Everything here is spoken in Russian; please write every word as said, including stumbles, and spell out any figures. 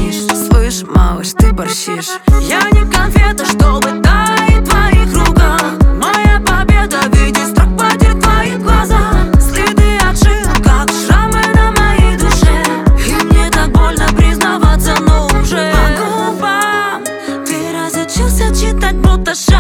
звонишь. Слышь, малыш, ты борщишь. Я не конфета, чтобы таять в твоих руках. Моя победа видит страх потерь в твоих глазах. Следы от шин, как шрамы на моей душе. И мне так больно признаваться, но уже по губам ты разучился читать, будто